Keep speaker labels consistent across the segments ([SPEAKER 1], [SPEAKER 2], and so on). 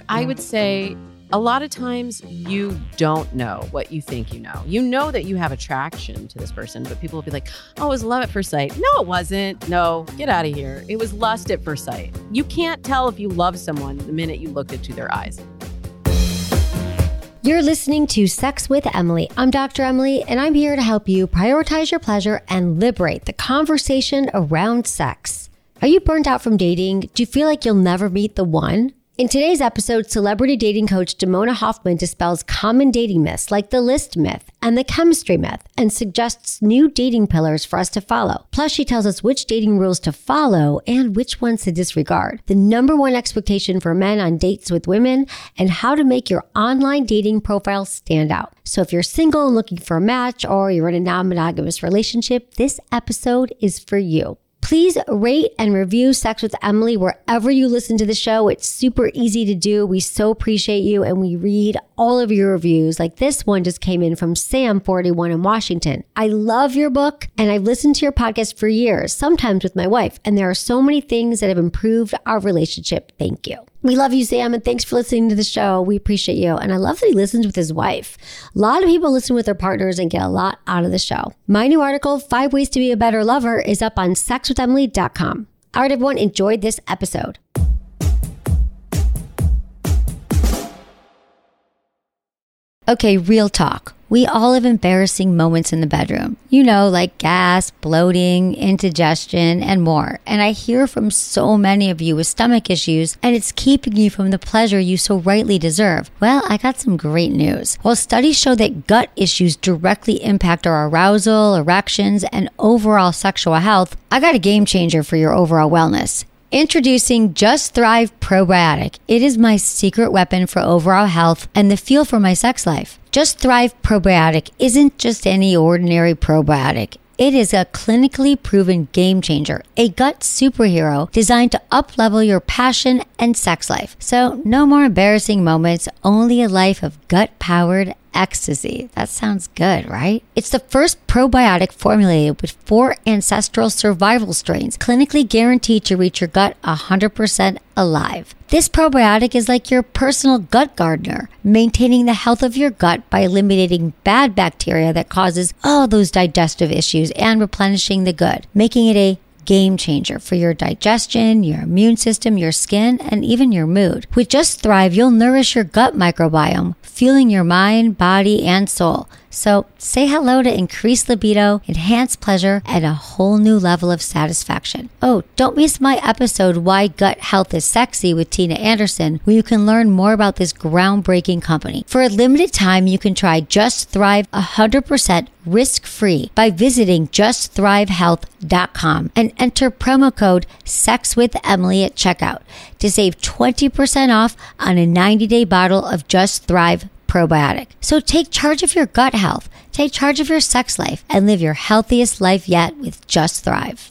[SPEAKER 1] I would say a lot of times you don't know what you think you know. You know that you have attraction to this person, but people will be like, oh, it was love at first sight. No, it wasn't. No, get out of here. It was lust at first sight. You can't tell if you love someone the minute you looked into their eyes.
[SPEAKER 2] You're listening to Sex with Emily. I'm Dr. Emily, and I'm here to help you prioritize your pleasure and liberate the conversation around sex. Are you burnt out from dating? Do you feel like you'll never meet the one? In today's episode, celebrity dating coach Damona Hoffman dispels common dating myths like the list myth and the chemistry myth and suggests new dating pillars for us to follow. Plus, she tells us which dating rules to follow and which ones to disregard, the number one expectation for men on dates with women, and how to make your online dating profile stand out. So if you're single and looking for a match, or you're in a non-monogamous relationship, this episode is for you. Please rate and review Sex with Emily wherever you listen to the show. It's super easy to do. We so appreciate you, and we read all of your reviews. Like this one just came in from Sam41 in Washington. I love your book, and I've listened to your podcast for years, sometimes with my wife, and there are so many things that have improved our relationship. Thank you. We love you, Sam, and thanks for listening to the show. We appreciate you. And I love that he listens with his wife. A lot of people listen with their partners and get a lot out of the show. My new article, 5 Ways to Be a Better Lover, is up on sexwithemily.com. All right, everyone, enjoyed this episode. Okay, real talk. We all have embarrassing moments in the bedroom. You know, like gas, bloating, indigestion, and more. And I hear from so many of you with stomach issues, and it's keeping you from the pleasure you so rightly deserve. Well, I got some great news. While studies show that gut issues directly impact our arousal, erections, and overall sexual health, I got a game changer for your overall wellness. Introducing Just Thrive Probiotic. It is my secret weapon for overall health and the fuel for my sex life. Just Thrive Probiotic isn't just any ordinary probiotic. It is a clinically proven game changer, a gut superhero designed to up-level your passion and sex life. So no more embarrassing moments, only a life of gut-powered ecstasy. That sounds good, right? It's the first probiotic formulated with 4 ancestral survival strains, clinically guaranteed to reach your gut 100% alive. This probiotic is like your personal gut gardener, maintaining the health of your gut by eliminating bad bacteria that causes all those digestive issues and replenishing the good, making it a game changer for your digestion, your immune system, your skin, and even your mood. With Just Thrive, you'll nourish your gut microbiome, fueling your mind, body, and soul. So say hello to increased libido, enhanced pleasure, and a whole new level of satisfaction. Oh, don't miss my episode, Why Gut Health is Sexy with Tina Anderson, where you can learn more about this groundbreaking company. For a limited time, you can try Just Thrive 100% risk-free by visiting justthrivehealth.com and enter promo code SEXWithEmily at checkout to save 20% off on a 90-day bottle of Just Thrive probiotic. So take charge of your gut health, take charge of your sex life, and live your healthiest life yet with Just Thrive.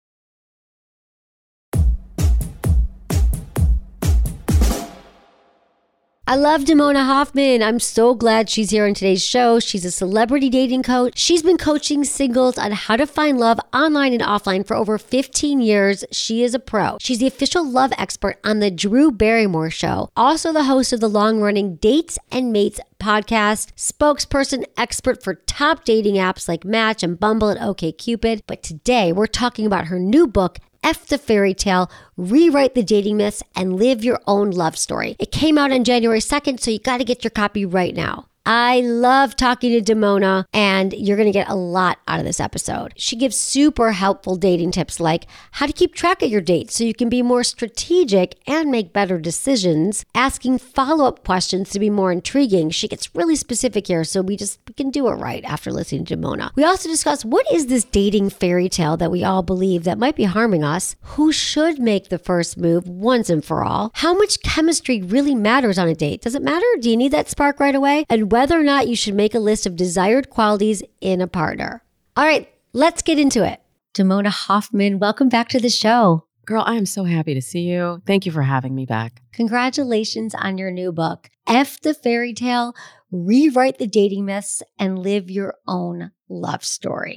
[SPEAKER 2] I love Damona Hoffman. I'm so glad she's here on today's show. She's a celebrity dating coach. She's been coaching singles on how to find love online and offline for over 15 years. She is a pro. She's the official love expert on the Drew Barrymore Show, also the host of the long-running Dates and Mates podcast, spokesperson expert for top dating apps like Match and Bumble and OkCupid. But today we're talking about her new book, F the Fairy Tale, Rewrite the Dating Myths, and Live Your Own Love Story. It came out on January 2nd, so you got to get your copy right now. I love talking to Damona, and you're going to get a lot out of this episode. She gives super helpful dating tips like how to keep track of your dates so you can be more strategic and make better decisions, asking follow-up questions to be more intriguing. She gets really specific here, so we can do it right after listening to Damona. We also discuss what is this dating fairy tale that we all believe that might be harming us, who should make the first move once and for all, how much chemistry really matters on a date. Does it matter? Do you need that spark right away? And whether or not you should make a list of desired qualities in a partner. All right, let's get into it. Damona Hoffman, welcome back to the show.
[SPEAKER 1] Girl, I am so happy to see you. Thank you for having me back.
[SPEAKER 2] Congratulations on your new book, F the Fairy Tale, Rewrite the Dating Myths, and Live Your Own Love Story.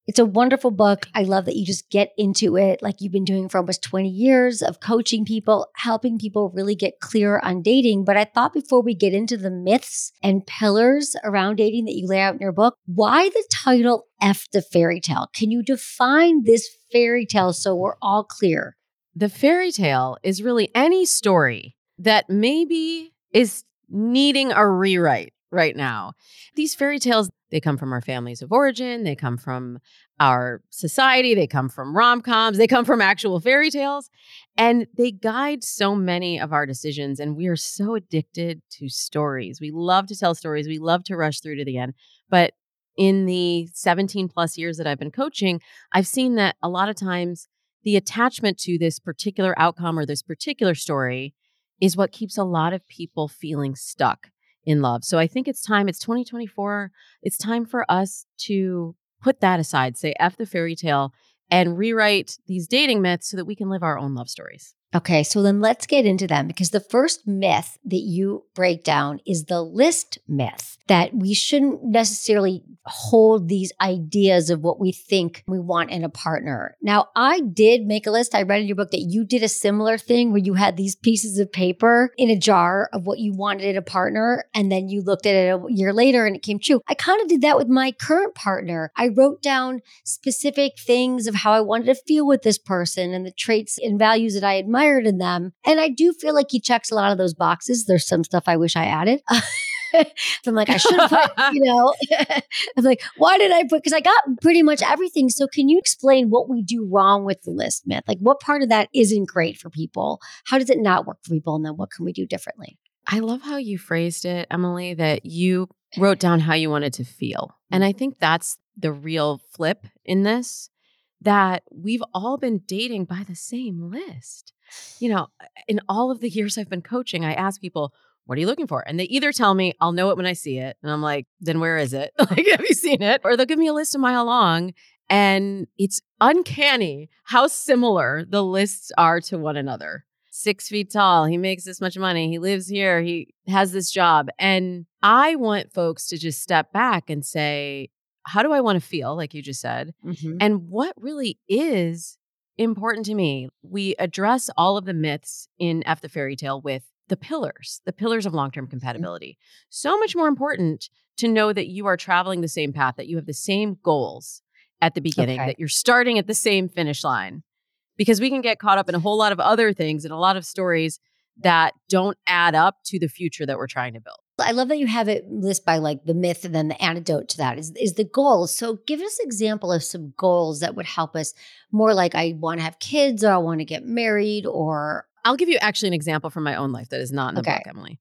[SPEAKER 2] It's a wonderful book. I love that you just get into it like you've been doing for almost 20 years of coaching people, helping people really get clear on dating. But I thought before we get into the myths and pillars around dating that you lay out in your book, why the title F the Fairy Tale? Can you define this fairy tale so we're all clear?
[SPEAKER 1] The fairy tale is really any story that maybe is needing a rewrite right now. These fairy tales, they come from our families of origin. They come from our society. They come from rom-coms. They come from actual fairy tales. And they guide so many of our decisions. And we are so addicted to stories. We love to tell stories. We love to rush through to the end. But in the 17 plus years that I've been coaching, I've seen that a lot of times the attachment to this particular outcome or this particular story is what keeps a lot of people feeling stuck in love. So I think it's time, it's 2024. It's time for us to put that aside, say F the fairy tale, and rewrite these dating myths so that we can live our own love stories.
[SPEAKER 2] Okay, so then let's get into them because the first myth that you break down is the list myth, that we shouldn't necessarily hold these ideas of what we think we want in a partner. Now, I did make a list. I read in your book that you did a similar thing where you had these pieces of paper in a jar of what you wanted in a partner, and then you looked at it a year later and it came true. I kind of did that with my current partner. I wrote down specific things of how I wanted to feel with this person and the traits and values that I admired in them. And I do feel like he checks a lot of those boxes. There's some stuff I wish I added. I'm like, I should have put, I'm like, why did I put, because I got pretty much everything. So can you explain what we do wrong with the list myth? Like what part of that isn't great for people? How does it not work for people? And then what can we do differently?
[SPEAKER 1] I love how you phrased it, Emily, that you wrote down how you wanted to feel. And I think that's the real flip in this, that we've all been dating by the same list. In all of the years I've been coaching, I ask people, what are you looking for? And they either tell me, I'll know it when I see it. And I'm like, then where is it? Like, have you seen it? Or they'll give me a list a mile long. And it's uncanny how similar the lists are to one another. 6 feet tall. He makes this much money. He lives here. He has this job. And I want folks to just step back and say, how do I want to feel? Like you just said.
[SPEAKER 2] Mm-hmm.
[SPEAKER 1] And what really is important to me? We address all of the myths in F the Fairy Tale with the pillars of long-term compatibility. So much more important to know that you are traveling the same path, that you have the same goals at the beginning, that you're starting at the same finish line. Because we can get caught up in a whole lot of other things and a lot of stories that don't add up to the future that we're trying to build.
[SPEAKER 2] I love that you have it list by like the myth and then the antidote to that is the goals. So give us an example of some goals that would help us more like I want to have kids or I want to get married or...
[SPEAKER 1] I'll give you actually an example from my own life that is not in the book, Emily.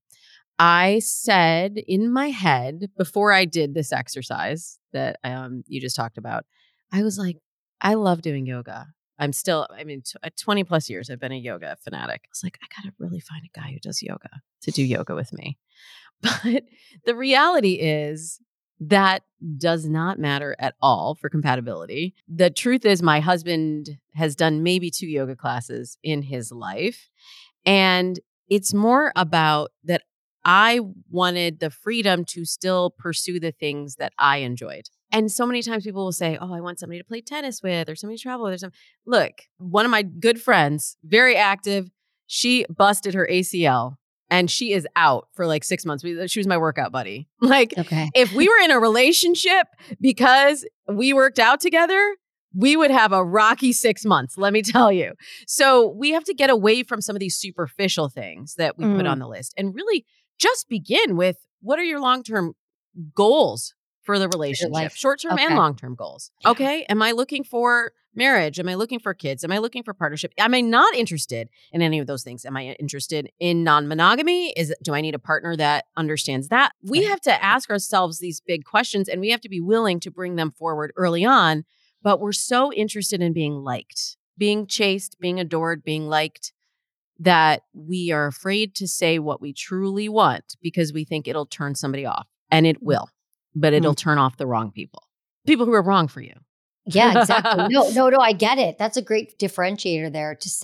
[SPEAKER 1] I said in my head before I did this exercise that you just talked about, I was like, I love doing yoga. I'm still, 20 plus years, I've been a yoga fanatic. I was like, I got to really find a guy who does yoga to do yoga with me. But the reality is that does not matter at all for compatibility. The truth is my husband has done maybe 2 yoga classes in his life. And it's more about that I wanted the freedom to still pursue the things that I enjoyed. And so many times people will say, oh, I want somebody to play tennis with or somebody to travel with. Look, one of my good friends, very active, she busted her ACL. And she is out for like 6 months. She was my workout buddy. Like, if we were in a relationship because we worked out together, we would have a rocky 6 months, let me tell you. So we have to get away from some of these superficial things that we put on the list and really just begin with what are your long-term goals for the relationship, short-term and long-term goals. Okay. Am I looking for marriage? Am I looking for kids? Am I looking for partnership? Am I not interested in any of those things? Am I interested in non-monogamy? Do I need a partner that understands that? We have to ask ourselves these big questions and we have to be willing to bring them forward early on. But we're so interested in being liked, being chased, being adored, being liked, that we are afraid to say what we truly want because we think it'll turn somebody off. And it will, but it'll turn off the wrong people who are wrong for you.
[SPEAKER 2] Yeah, exactly. No, I get it. That's a great differentiator there to say,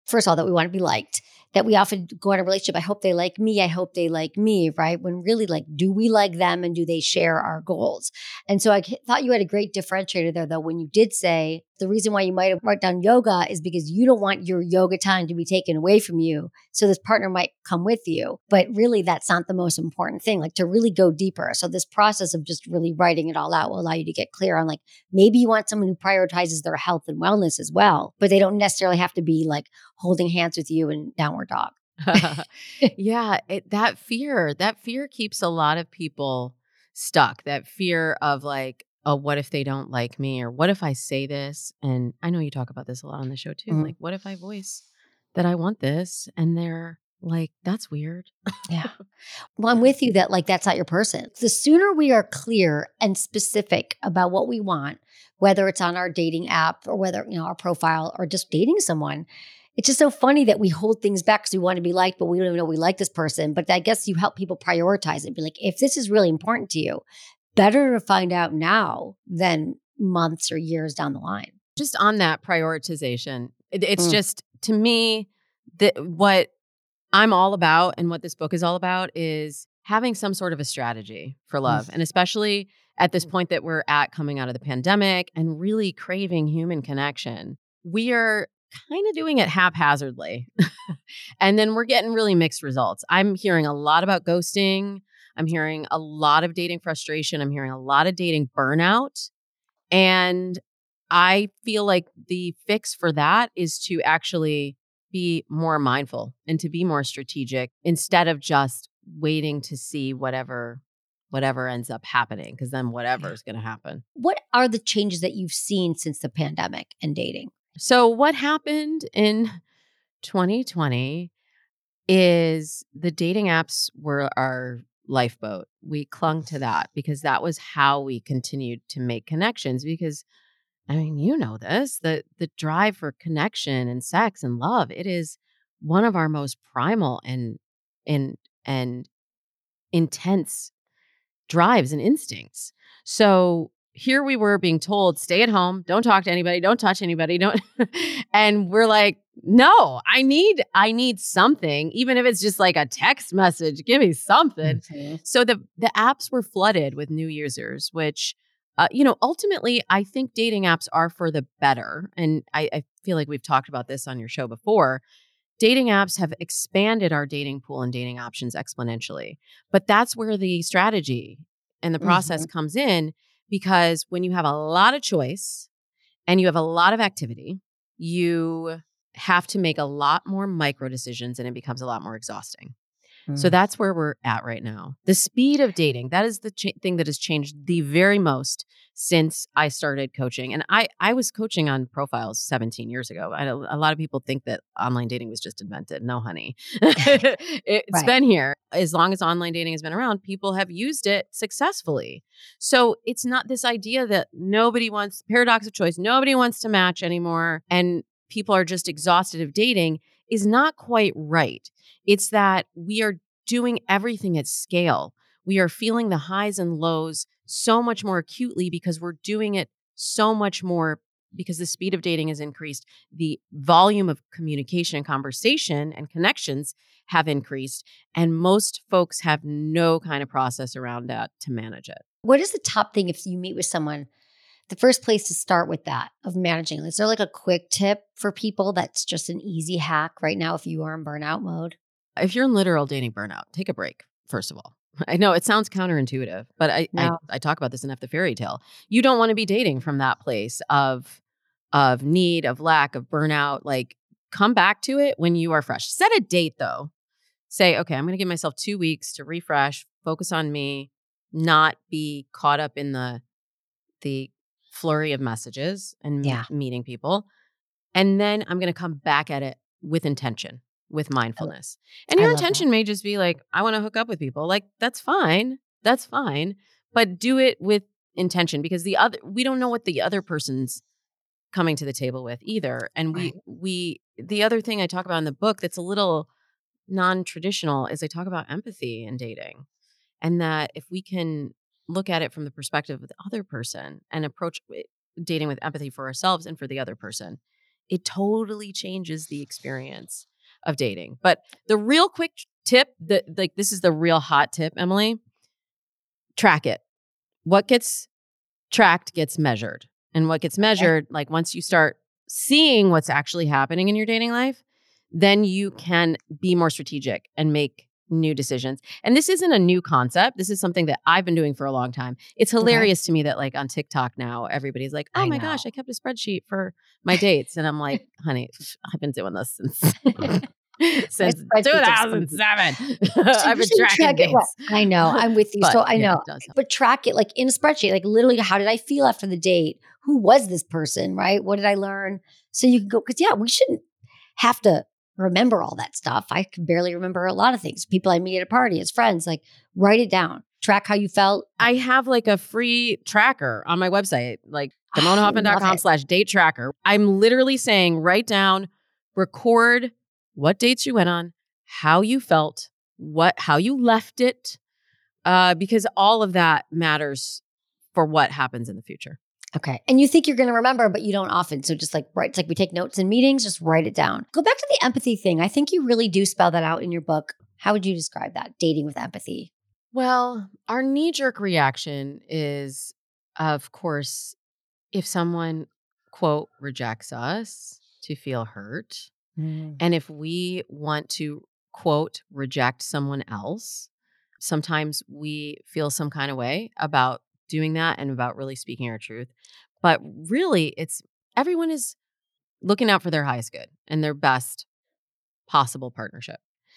[SPEAKER 2] first of all, that we want to be liked, that we often go in a relationship. I hope they like me. I hope they like me. Right. When really, like, do we like them and do they share our goals? And so I thought you had a great differentiator there, though, when you did say the reason why you might have wrote down yoga is because you don't want your yoga time to be taken away from you. So this partner might come with you, but really that's not the most important thing, like to really go deeper. So this process of just really writing it all out will allow you to get clear on, like, maybe you want someone who prioritizes their health and wellness as well, but they don't necessarily have to be like holding hands with you and downward dog.
[SPEAKER 1] Yeah, that fear keeps a lot of people stuck. That fear of like, oh, what if they don't like me? Or what if I say this? And I know you talk about this a lot on the show too.
[SPEAKER 2] Mhm.
[SPEAKER 1] Like, what if I voice that I want this? And they're like, that's weird.
[SPEAKER 2] Yeah. Well, I'm with you that, like, that's not your person. The sooner we are clear and specific about what we want, whether it's on our dating app or whether, our profile or just dating someone, it's just so funny that we hold things back because we want to be liked, but we don't even know we like this person. But I guess you help people prioritize it. Be like, if this is really important to you, better to find out now than months or years down the line.
[SPEAKER 1] Just on that prioritization, it's
[SPEAKER 2] Mm.
[SPEAKER 1] just, to me, what I'm all about and what this book is all about is having some sort of a strategy for love. And especially at this point that we're at coming out of the pandemic and really craving human connection, we are kind of doing it haphazardly. And then we're getting really mixed results. I'm hearing a lot about ghosting. I'm hearing a lot of dating frustration. I'm hearing a lot of dating burnout. And I feel like the fix for that is to actually be more mindful and to be more strategic instead of just waiting to see whatever ends up happening, because then whatever is going to happen.
[SPEAKER 2] What are the changes that you've seen since the pandemic and dating?
[SPEAKER 1] So what happened in 2020 is the dating apps were our lifeboat. We clung to that because that was how we continued to make connections. Because I mean, you know this, the drive for connection and sex and love, it is one of our most primal and and intense drives and instincts. So here we were being told, stay at home, don't talk to anybody, don't touch anybody, don't and we're like, no, I need something, even if it's just like a text message, give me something.
[SPEAKER 2] Mhm.
[SPEAKER 1] So the apps were flooded with new users, which ultimately, I think dating apps are for the better. And I feel like we've talked about this on your show before. Dating apps have expanded our dating pool and dating options exponentially. But that's where the strategy and the process comes in, because when you have a lot of choice and you have a lot of activity, you have to make a lot more micro decisions and it becomes a lot more exhausting. So that's where we're at right now. The speed of dating, that is the thing that has changed the very most since I started coaching. And I was coaching on profiles 17 years ago. A lot of people think that online dating was just invented. No, honey. It's
[SPEAKER 2] Right.
[SPEAKER 1] been here. As long as online dating has been around, people have used it successfully. So it's not this idea that paradox of choice, nobody wants to match anymore, and people are just exhausted of dating, is not quite right. It's that we are doing everything at scale. We are feeling the highs and lows so much more acutely because we're doing it so much more because the speed of dating has increased. The volume of communication and conversation and connections have increased. And most folks have no kind of process around that to manage it.
[SPEAKER 2] What is the top thing if you meet with someone? The first place to start with that of managing. Is there like a quick tip for people that's just an easy hack right now if you are in burnout mode?
[SPEAKER 1] If you're in literal dating burnout, take a break, first of all. I know it sounds counterintuitive, but
[SPEAKER 2] No.
[SPEAKER 1] I talk about this in F the Fairy Tale. You don't want to be dating from that place of need, of lack, of burnout. Like, come back to it when you are fresh. Set a date though. Say, okay, I'm going to give myself 2 weeks to refresh, focus on me, not be caught up in the flurry of messages and
[SPEAKER 2] Yeah.
[SPEAKER 1] meeting people. And then I'm going to come back at it with intention, with mindfulness. And
[SPEAKER 2] I
[SPEAKER 1] your
[SPEAKER 2] love that.
[SPEAKER 1] intention may just be like, I want to hook up with people. Like, that's fine. That's fine. But do it with intention, because we don't know what the other person's coming to the table with either. And
[SPEAKER 2] Right.
[SPEAKER 1] the other thing I talk about in the book that's a little non-traditional is I talk about empathy in dating. And that if we can look at it from the perspective of the other person and approach dating with empathy for ourselves and for the other person, it totally changes the experience of dating. But the real quick tip, this is the real hot tip, Emily, track it. What gets tracked gets measured. And what gets measured, like once you start seeing what's actually happening in your dating life, then you can be more strategic and make new decisions. And this isn't a new concept. This is something that I've been doing for a long time. It's hilarious to me that like on TikTok now, everybody's like, oh my gosh, I kept a spreadsheet for my dates. And I'm like, honey, I've been doing this since 2007. I've been tracking dates.
[SPEAKER 2] Well, I know. I'm with you.
[SPEAKER 1] But,
[SPEAKER 2] so I
[SPEAKER 1] yeah,
[SPEAKER 2] know. But track it like in a spreadsheet, like literally, how did I feel after the date? Who was this person, right? What did I learn? So you can go, because we shouldn't have to remember all that stuff. I can barely remember a lot of things. People I meet at a party as friends, like write it down. Track how you felt.
[SPEAKER 1] I have like a free tracker on my website, like DimonaHoffman.com/date tracker. I'm literally saying, write down, record what dates you went on, how you felt, how you left it, because all of that matters for what happens in the future.
[SPEAKER 2] Okay. And you think you're going to remember, but you don't often. So just like write, it's like we take notes in meetings, just write it down. Go back to the empathy thing. I think you really do spell that out in your book. How would you describe that? Dating with empathy.
[SPEAKER 1] Well, our knee-jerk reaction is, of course, if someone, quote, rejects us, to feel hurt. And if we want to, quote, reject someone else, sometimes we feel some kind of way about doing that and about really speaking our truth. But really, everyone is looking out for their highest good and their best possible partnership.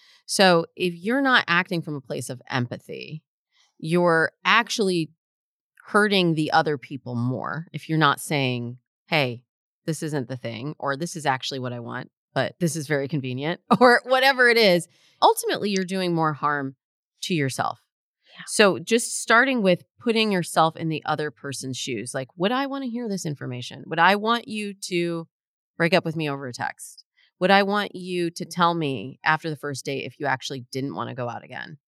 [SPEAKER 1] So if you're not acting from a place of empathy, you're actually hurting the other people more. If you're not saying, hey, this isn't the thing, or this is actually what I want, but this is very convenient, or whatever it is, ultimately you're doing more harm to yourself. Yeah. So just starting with putting yourself in the other person's shoes, like, would I want to hear this information? Would I want you to break up with me over a text? Would I want you to tell me after the first date if you actually didn't want to go out again?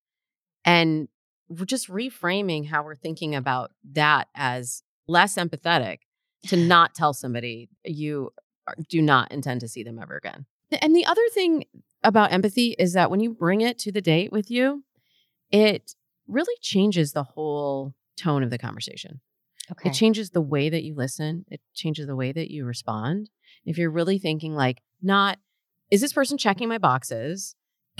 [SPEAKER 1] And we're just reframing how we're thinking about that as less empathetic to not tell somebody you do not intend to see them ever again. And the other thing about empathy is that when you bring it to the date with you, it really changes the whole tone of the conversation. Okay. It changes the way that you listen. It changes the way that you respond. If you're really thinking like, not, is this person checking my boxes?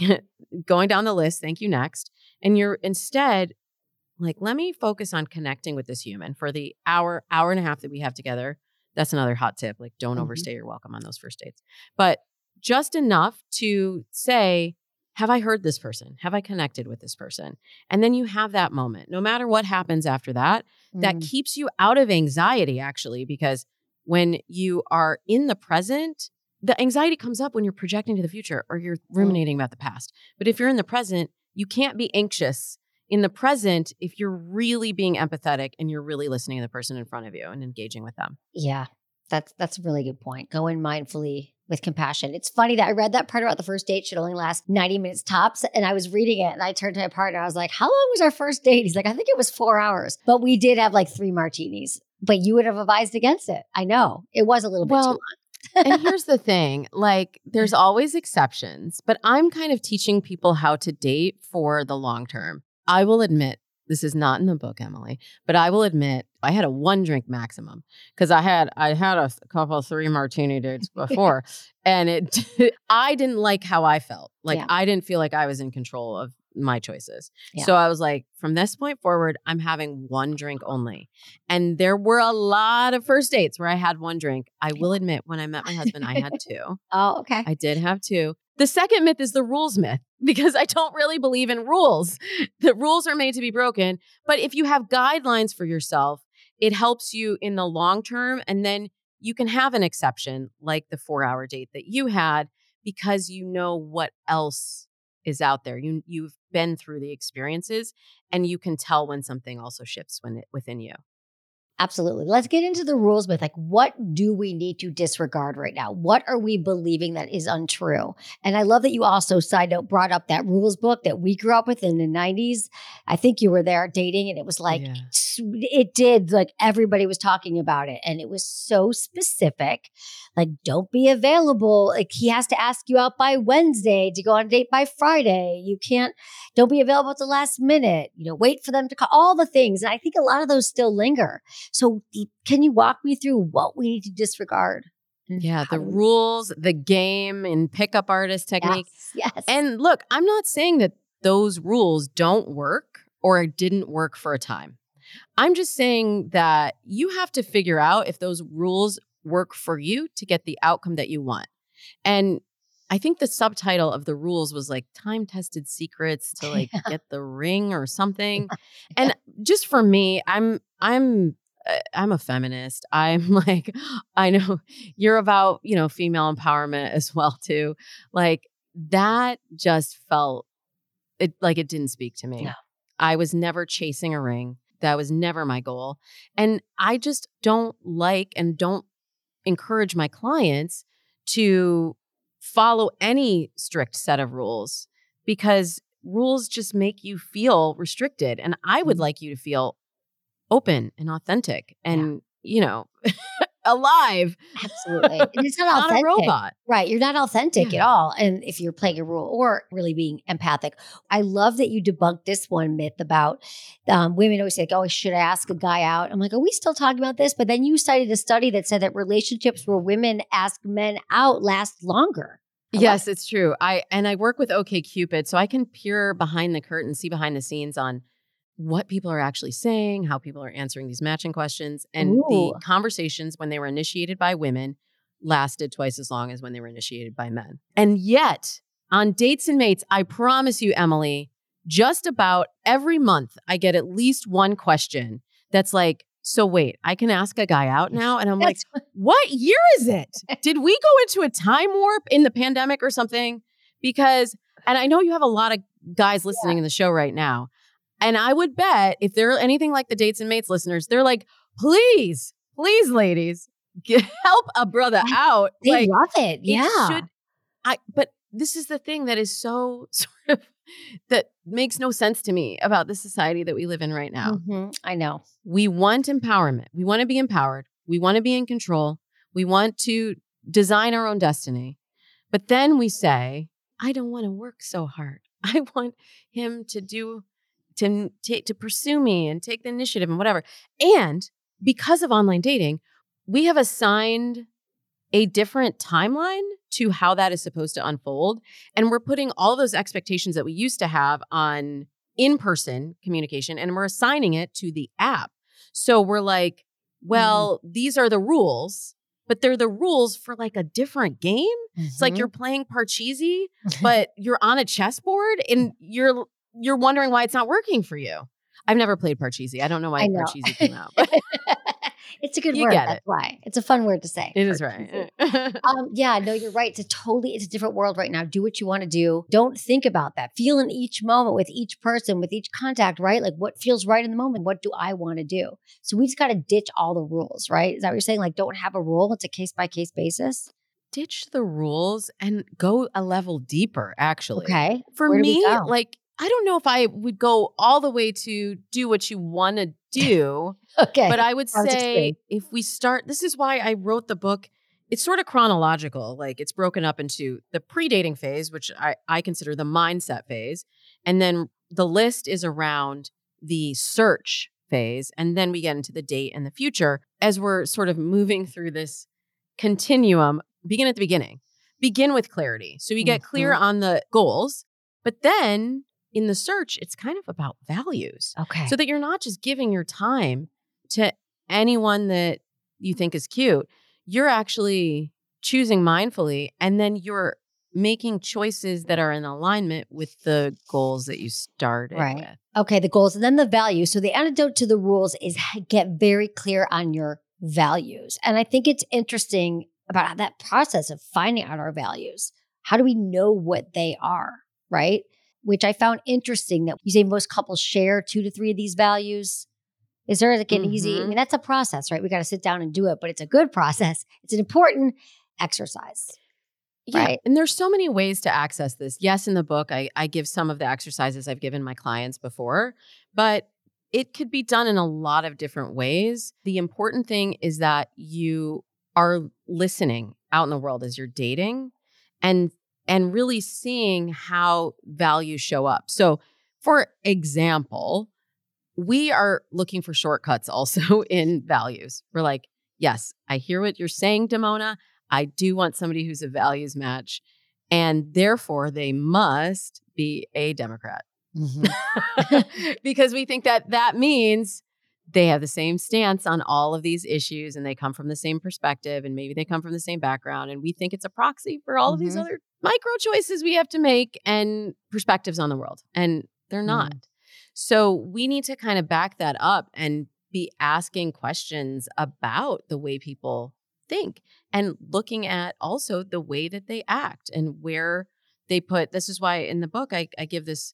[SPEAKER 1] Going down the list, thank you, next. And you're instead like, let me focus on connecting with this human for the hour and a half that we have together. That's another hot tip. Like, don't overstay your welcome on those first dates. But just enough to say, have I heard this person? Have I connected with this person? And then you have that moment. No matter what happens after that, that keeps you out of anxiety, actually, because when you are in the present, the anxiety comes up when you're projecting to the future or you're ruminating about the past. But if you're in the present, you can't be anxious in the present if you're really being empathetic and you're really listening to the person in front of you and engaging with them.
[SPEAKER 2] Yeah, that's a really good point. Go in mindfully with compassion. It's funny that I read that part about the first date should only last 90 minutes tops. And I was reading it and I turned to my partner. I was like, how long was our first date? He's like, I think it was 4 hours. But we did have like 3 martinis. But you would have advised against it. I know. It was a little bit too long.
[SPEAKER 1] And here's the thing, like there's always exceptions, but I'm kind of teaching people how to date for the long term. I will admit, this is not in the book, Emily, but I will admit I had a 1 drink maximum because I had a couple 3 martini dates before and I didn't like how I felt. Like I didn't feel like I was in control of my choices. Yeah. So I was like, from this point forward, I'm having 1 drink only. And there were a lot of first dates where I had 1 drink. I will admit, when I met my husband, I had 2.
[SPEAKER 2] Oh, okay.
[SPEAKER 1] I did have 2. The second myth is the rules myth, because I don't really believe in rules. The rules are made to be broken. But if you have guidelines for yourself, it helps you in the long term. And then you can have an exception like the 4-hour date that you had because you know what else is out there. You've been through the experiences and you can tell when something also shifts within you.
[SPEAKER 2] Absolutely. Let's get into the rules with like, what do we need to disregard right now? What are we believing that is untrue? And I love that you also, side note, brought up that rules book that we grew up with in the 90s. I think you were there dating, and it was like,
[SPEAKER 1] Yeah.
[SPEAKER 2] it did, like everybody was talking about it. And it was so specific. Like, don't be available. Like, he has to ask you out by Wednesday to go on a date by Friday. You can't, don't be available at the last minute. Wait for them to call, all the things. And I think a lot of those still linger. So can you walk me through what we need to disregard?
[SPEAKER 1] Yeah, the rules, the game and pickup artist technique.
[SPEAKER 2] Yes.
[SPEAKER 1] And look, I'm not saying that those rules don't work or didn't work for a time. I'm just saying that you have to figure out if those rules work for you to get the outcome that you want. And I think the subtitle of the rules was like time-tested secrets to like get the ring or something. And just for me, I'm a feminist. I'm like, I know you're about, female empowerment as well too. Like that just felt it like it didn't speak to me.
[SPEAKER 2] No.
[SPEAKER 1] I was never chasing a ring. That was never my goal. And I just don't like and don't encourage my clients to follow any strict set of rules because rules just make you feel restricted. And I would like you to feel open and authentic and, alive.
[SPEAKER 2] Absolutely. And it's not authentic.
[SPEAKER 1] Not a robot.
[SPEAKER 2] Right. You're not authentic at all. And if you're playing a rule or really being empathic, I love that you debunked this one myth about women always say, like, oh, should I ask a guy out? I'm like, are we still talking about this? But then you cited a study that said that relationships where women ask men out last longer.
[SPEAKER 1] Yes, it's true. I work with OkCupid, so I can peer behind the curtain, see behind the scenes on what people are actually saying, how people are answering these matching questions. And the conversations when they were initiated by women lasted twice as long as when they were initiated by men. And yet, on Dates and Mates, I promise you, Emily, just about every month, I get at least one question that's like, so wait, I can ask a guy out now? And I'm like, what year is it? Did we go into a time warp in the pandemic or something? Because, and I know you have a lot of guys listening in the show right now. And I would bet if they're anything like the Dates and Mates listeners, they're like, please, ladies, help a brother out.
[SPEAKER 2] They love it. Yeah.
[SPEAKER 1] But this is the thing that is so sort of, that makes no sense to me about the society that we live in right now.
[SPEAKER 2] Mm-hmm. I know.
[SPEAKER 1] We want empowerment. We want to be empowered. We want to be in control. We want to design our own destiny. But then we say, I don't want to work so hard. I want him to pursue me and take the initiative and whatever. And because of online dating, we have assigned a different timeline to how that is supposed to unfold. And we're putting all those expectations that we used to have on in-person communication, and we're assigning it to the app. So we're like, well, these are the rules, but they're the rules for like a different game. It's like you're playing Parcheesi, but you're on a chessboard and you're wondering why it's not working for you. I've never played Parcheesi. I don't know why Parcheesi came out. But
[SPEAKER 2] it's a good word. That's why. It's a fun word to say.
[SPEAKER 1] It is right.
[SPEAKER 2] Yeah, no, you're right. It's a different world right now. Do what you want to do. Don't think about that. Feel in each moment with each person, with each contact, right? Like what feels right in the moment? What do I want to do? So we just got to ditch all the rules, right? Is that what you're saying? Like don't have a rule. It's a case-by-case basis.
[SPEAKER 1] Ditch the rules and go a level deeper, actually.
[SPEAKER 2] Okay.
[SPEAKER 1] For me, like, I don't know if I would go all the way to do what you want to do.
[SPEAKER 2] Okay.
[SPEAKER 1] But I would say if we start, this is why I wrote the book. It's sort of chronological. Like it's broken up into the pre-dating phase, which I consider the mindset phase. And then the list is around the search phase. And then we get into the date and the future as we're sort of moving through this continuum. Begin at the beginning. Begin with clarity. So you get clear on the goals, but then in the search, it's kind of about values.
[SPEAKER 2] Okay.
[SPEAKER 1] So that you're not just giving your time to anyone that you think is cute. You're actually choosing mindfully, and then you're making choices that are in alignment with the goals that you started with.
[SPEAKER 2] Okay, the goals and then the values. So the antidote to the rules is get very clear on your values. And I think it's interesting about that process of finding out our values. How do we know what they are, right? Which I found interesting that you say most couples share 2 to 3 of these values. Is there like an easy, I mean, that's a process, right? We got to sit down and do it, but it's a good process. It's an important exercise.
[SPEAKER 1] Yeah.
[SPEAKER 2] Right.
[SPEAKER 1] And there's so many ways to access this. Yes, in the book, I give some of the exercises I've given my clients before, but it could be done in a lot of different ways. The important thing is that you are listening out in the world as you're dating and really seeing how values show up. So, for example, we are looking for shortcuts also in values. We're like, yes, I hear what you're saying, Damona. I do want somebody who's a values match. And therefore, they must be a Democrat. Because we think that means they have the same stance on all of these issues and they come from the same perspective and maybe they come from the same background. And we think it's a proxy for all of these other micro choices we have to make and perspectives on the world. And they're not. So we need to kind of back that up and be asking questions about the way people think and looking at also the way that they act and where they put. This is why in the book I give this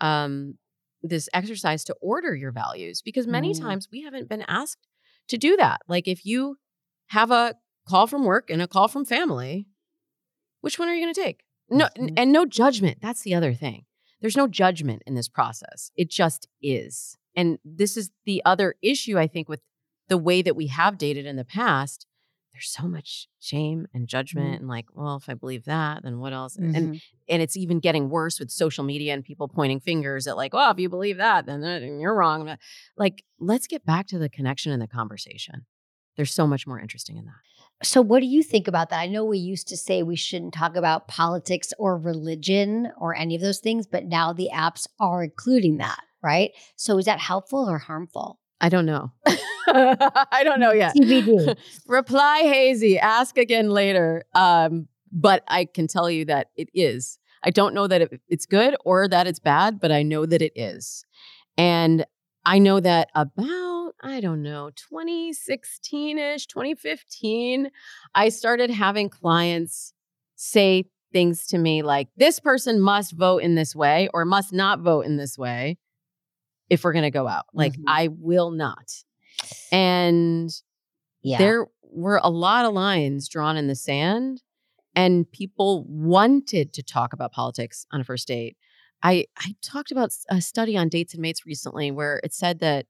[SPEAKER 1] this exercise to order your values, because many times we haven't been asked to do that. Like if you have a call from work and a call from family, which one are you going to take? No, and no judgment. That's the other thing. There's no judgment in this process. It just is. And this is the other issue, I think, with the way that we have dated in the past. There's so much shame and judgment and like, well, if I believe that, then what else? And it's even getting worse with social media and people pointing fingers at like, well, if you believe that, then you're wrong. Like, let's get back to the connection and the conversation. There's so much more interesting in that.
[SPEAKER 2] So what do you think about that? I know we used to say we shouldn't talk about politics or religion or any of those things, but now the apps are including that, right? So is that helpful or harmful?
[SPEAKER 1] I don't know. I don't know yet.
[SPEAKER 2] TBD.
[SPEAKER 1] Reply hazy. Ask again later. But I can tell you that it is. I don't know that it's good or that it's bad, but I know that it is. And I know that about, 2016-ish, 2015, I started having clients say things to me like, this person must vote in this way or must not vote in this way if we're going to go out. Like, I will not. And there were a lot of lines drawn in the sand, and people wanted to talk about politics on a first date. I talked about a study on Dates and Mates recently where it said that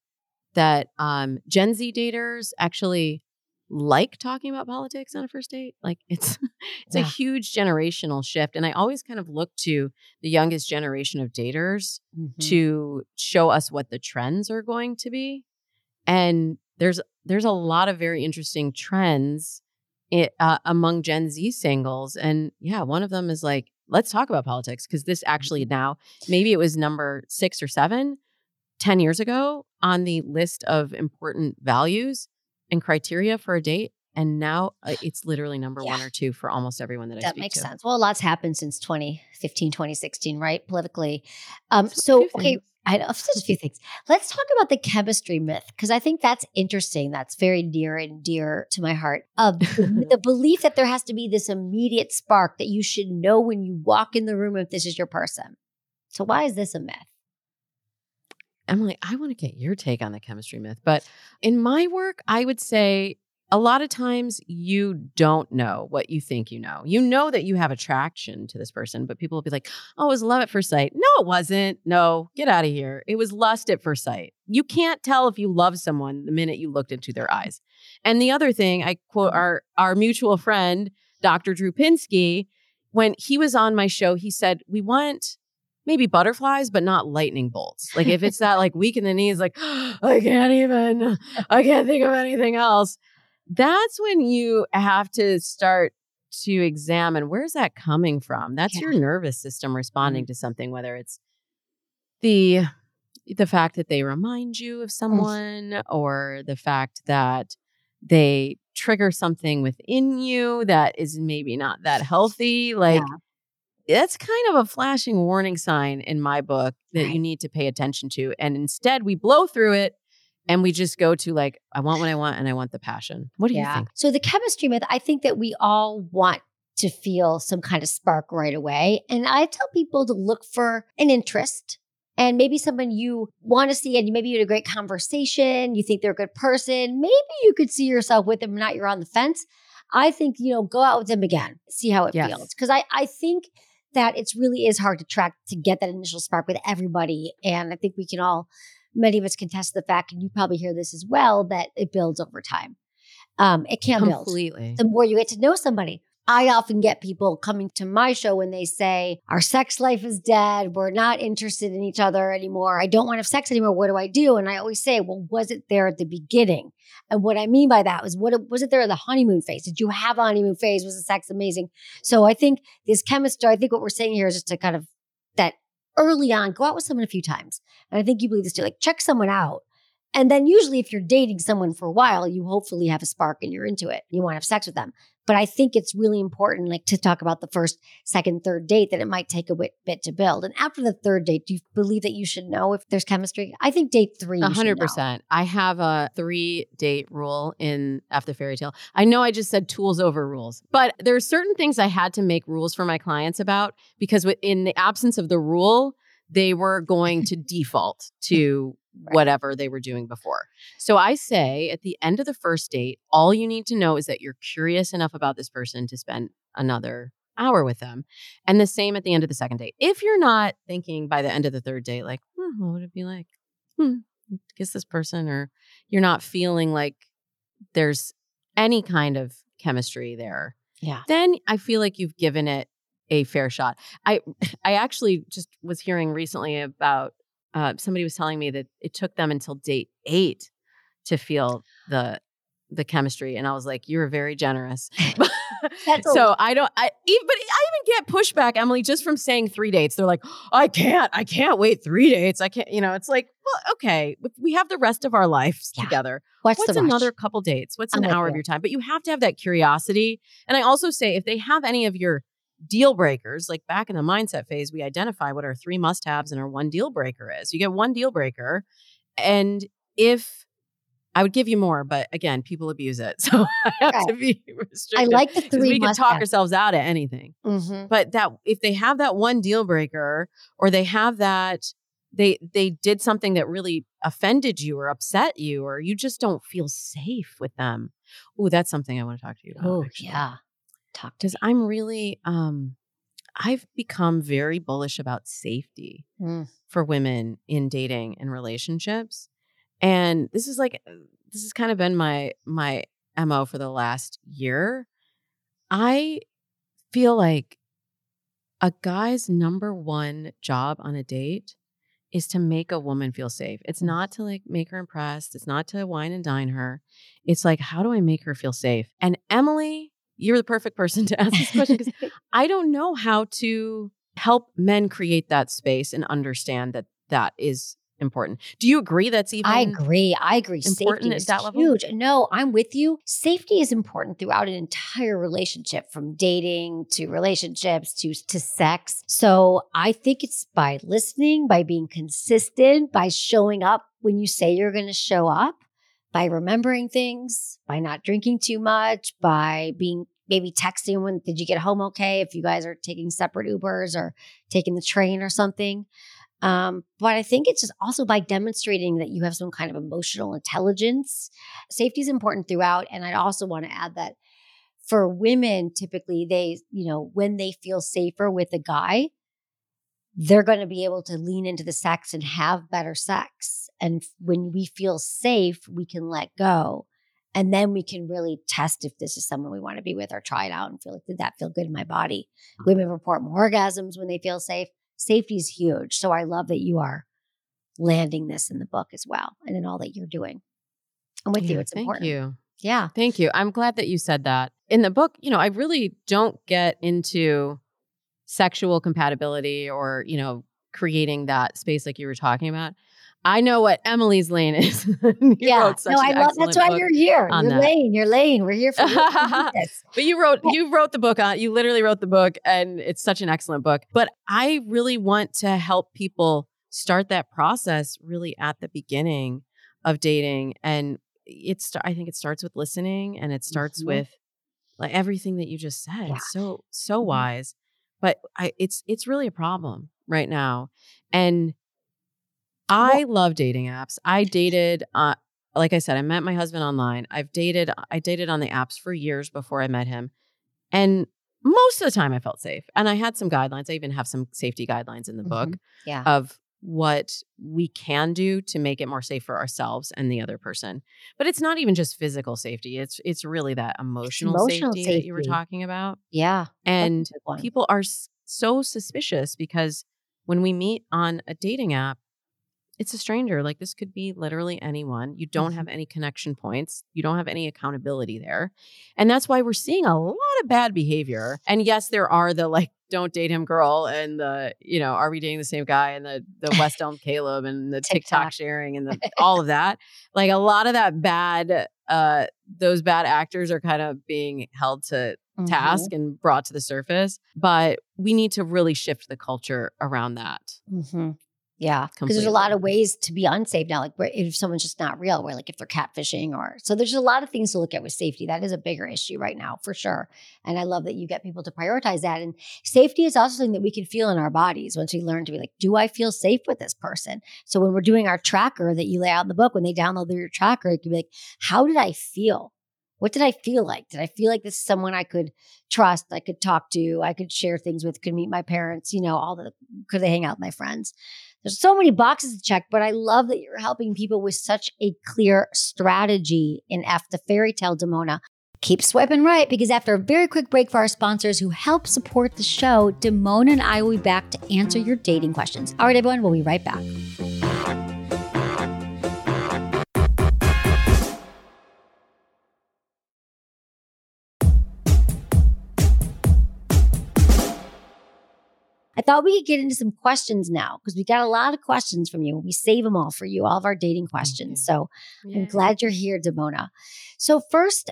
[SPEAKER 1] Gen Z daters actually like talking about politics on a first date. Like it's a huge generational shift. And I always kind of look to the youngest generation of daters to show us what the trends are going to be. And there's a lot of very interesting trends among Gen Z singles. And yeah, one of them is like, let's talk about politics, because this actually now, maybe it was number 6 or 7, 10 years ago on the list of important values and criteria for a date. And now it's literally number 1 or 2 for almost everyone that I speak to.
[SPEAKER 2] That makes sense. Well, a lot's happened since 2015, 2016, right? Politically. Okay, I know just a few things. Let's talk about the chemistry myth, because I think that's interesting. That's very near and dear to my heart. The belief that there has to be this immediate spark that you should know when you walk in the room if this is your person. So why is this a myth?
[SPEAKER 1] Emily, I want to get your take on the chemistry myth. But in my work, I would say a lot of times you don't know what you think you know. You know that you have attraction to this person, but people will be like, oh, it was love at first sight. No, it wasn't. No, get out of here. It was lust at first sight. You can't tell if you love someone the minute you looked into their eyes. And the other thing, I quote our mutual friend, Dr. Drew Pinsky, when he was on my show, he said, we want maybe butterflies, but not lightning bolts. Like if it's that like weak in the knees, like, I can't think of anything else. That's when you have to start to examine, where's that coming from? That's your nervous system responding to something, whether it's the fact that they remind you of someone or the fact that they trigger something within you that is maybe not that healthy. Like that's kind of a flashing warning sign in my book that you need to pay attention to. And instead we blow through it. And we just go to like, I want what I want and I want the passion. What do you think?
[SPEAKER 2] So the chemistry myth, I think that we all want to feel some kind of spark right away. And I tell people to look for an interest and maybe someone you want to see and maybe you had a great conversation, you think they're a good person, maybe you could see yourself with them, not you're on the fence. I think, go out with them again, see how it feels. Because I think that it really is hard to get that initial spark with everybody. And I think many of us can test the fact, and you probably hear this as well, that it builds over time. It can build.
[SPEAKER 1] Completely.
[SPEAKER 2] The more you get to know somebody. I often get people coming to my show when they say, our sex life is dead. We're not interested in each other anymore. I don't want to have sex anymore. What do I do? And I always say, well, was it there at the beginning? And what I mean by that was it there in the honeymoon phase? Did you have a honeymoon phase? Was the sex amazing? So I think this chemistry, I think what we're saying here is just to kind of that early on, go out with someone a few times. And I think you believe this too, like check someone out. And then usually if you're dating someone for a while, you hopefully have a spark and you're into it. You want to have sex with them. But I think it's really important, like to talk about the first, second, third date, that it might take a bit to build. And after the third date, do you believe that you should know if there's chemistry? I think date 3,
[SPEAKER 1] 100%. I have a 3-date rule in After Fairy Tale. I know I just said tools over rules, but there are certain things I had to make rules for my clients about because in the absence of the rule, they were going to default to whatever they were doing before. So I say at the end of the first date, all you need to know is that you're curious enough about this person to spend another hour with them. And the same at the end of the second date. If you're not thinking by the end of the third date, like, what would it be like? Kiss this person, or you're not feeling like there's any kind of chemistry there.
[SPEAKER 2] Yeah.
[SPEAKER 1] Then I feel like you've given it a fair shot. I actually just was hearing recently about somebody was telling me that it took them until date 8 to feel the chemistry, and I was like, "You're very generous." So I even get pushback, Emily, just from saying 3 dates. They're like, "I can't wait 3 dates. I can't." It's like, well, okay, we have the rest of our lives together. What's another couple dates? What's an hour of your time? But you have to have that curiosity. And I also say, if they have any of your deal breakers, like back in the mindset phase, we identify what our 3 must-haves and our 1 deal breaker is. You get 1 deal breaker. And if I would give you more, but again, people abuse it. So I have to be restricted.
[SPEAKER 2] I like the 3
[SPEAKER 1] we can talk ourselves out of anything.
[SPEAKER 2] Mm-hmm.
[SPEAKER 1] But that if they have that 1 deal breaker, or they have that, they did something that really offended you or upset you, or you just don't feel safe with them. Oh, that's something I want to talk to you about.
[SPEAKER 2] Oh,
[SPEAKER 1] actually.
[SPEAKER 2] yeah.
[SPEAKER 1] Because I'm really, I've become very bullish about safety for women in dating and relationships. And this has kind of been my MO for the last year. I feel like a guy's number 1 job on a date is to make a woman feel safe. It's not to like make her impressed. It's not to wine and dine her. It's like, how do I make her feel safe? And Emily, you're the perfect person to ask this question, because I don't know how to help men create that space and understand that that is important. Do you agree that's even
[SPEAKER 2] I agree.
[SPEAKER 1] important
[SPEAKER 2] Safety
[SPEAKER 1] at that level?
[SPEAKER 2] Huge. No, I'm with you. Safety is important throughout an entire relationship, from dating to relationships to sex. So I think it's by listening, by being consistent, by showing up when you say you're going to show up, by remembering things, by not drinking too much, by being maybe texting when, did you get home okay? If you guys are taking separate Ubers or taking the train or something. But I think it's just also by demonstrating that you have some kind of emotional intelligence. Safety is important throughout. And I'd also want to add that for women, typically they, when they feel safer with a guy, they're going to be able to lean into the sex and have better sex. And when we feel safe, we can let go. And then we can really test if this is someone we want to be with, or try it out and feel like, did that feel good in my body? Women report more orgasms when they feel safe. Safety is huge. So I love that you are landing this in the book as well, and in all that you're doing. I'm with you. It's important.
[SPEAKER 1] Thank you.
[SPEAKER 2] Yeah.
[SPEAKER 1] Thank you. I'm glad that you said that. In the book, I really don't get into sexual compatibility or, creating that space like you were talking about. I know what Emily's lane is.
[SPEAKER 2] Yeah. No, I love that's why you're here. You're lane. We're here for you.
[SPEAKER 1] But you wrote the book on, you literally wrote the book, and it's such an excellent book. But I really want to help people start that process really at the beginning of dating. And I think it starts with listening, and it starts with like everything that you just said.
[SPEAKER 2] Yeah.
[SPEAKER 1] So wise. But it's really a problem right now. And I love dating apps. I dated, like I said, I met my husband online. I dated on the apps for years before I met him. And most of the time I felt safe. And I had some guidelines. I even have some safety guidelines in the book
[SPEAKER 2] Yeah.
[SPEAKER 1] of what we can do to make it more safe for ourselves and the other person. But it's not even just physical safety. It's really that emotional safety that you were talking about.
[SPEAKER 2] Yeah.
[SPEAKER 1] And people are so suspicious because when we meet on a dating app, it's a stranger. Like, this could be literally anyone. You don't have any connection points. You don't have any accountability there. And that's why we're seeing a lot of bad behavior. And yes, there are the like, don't date him girl and the, are we dating the same guy and the West Elm Caleb and the TikTok sharing and the all of that. Like, a lot of that bad, those bad actors are kind of being held to task and brought to the surface. But we need to really shift the culture around that.
[SPEAKER 2] Yeah, because there's a lot of ways to be unsafe now. Like, if someone's just not real, where like if they're catfishing so there's a lot of things to look at with safety. That is a bigger issue right now for sure. And I love that you get people to prioritize that. And safety is also something that we can feel in our bodies once we learn to be like, do I feel safe with this person? So when we're doing our tracker that you lay out in the book, when they download your tracker, it can be like, how did I feel? What did I feel like? Did I feel like this is someone I could trust, I could talk to, I could share things with, could meet my parents, could they hang out with my friends? There's so many boxes to check, but I love that you're helping people with such a clear strategy in F the Fairy Tale, Damona. Keep swiping right, because after a very quick break for our sponsors who help support the show, Damona and I will be back to answer your dating questions. All right, everyone, we'll be right back. I thought we could get into some questions now because we got a lot of questions from you. We save them all for you, all of our dating questions. So I'm glad you're here, Damona. So first,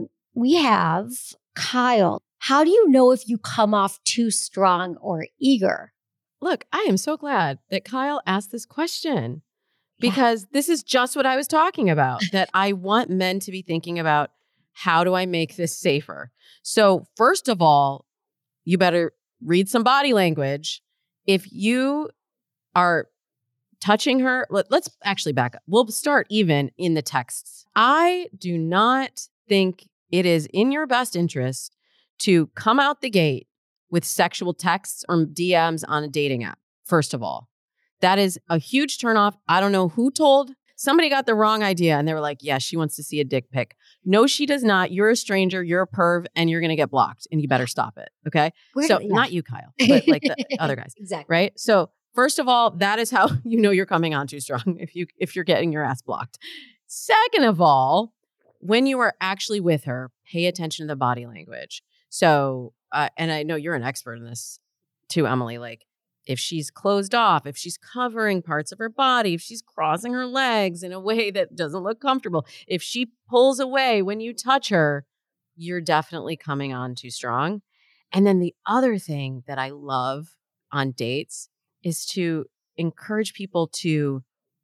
[SPEAKER 2] we have Kyle. How do you know if you come off too strong or eager?
[SPEAKER 1] Look, I am so glad that Kyle asked this question because this is just what I was talking about, that I want men to be thinking about, how do I make this safer? So first of all, you better read some body language. If you are touching her, let's actually back up. We'll start even in the texts. I do not think it is in your best interest to come out the gate with sexual texts or DMs on a dating app. First of all, that is a huge turnoff. I don't know who told. Somebody got the wrong idea and they were like, yeah, she wants to see a dick pic. No, she does not. You're a stranger, you're a perv, and you're going to get blocked and you better stop it. Okay. Not you, Kyle, but like the other guys.
[SPEAKER 2] Exactly.
[SPEAKER 1] Right. So first of all, that is how you know you're coming on too strong if you're getting your ass blocked. Second of all, when you are actually with her, pay attention to the body language. So, and I know you're an expert in this too, Emily, like, if she's closed off, if she's covering parts of her body, if she's crossing her legs in a way that doesn't look comfortable, if she pulls away when you touch her, you're definitely coming on too strong. And then the other thing that I love on dates is to encourage people to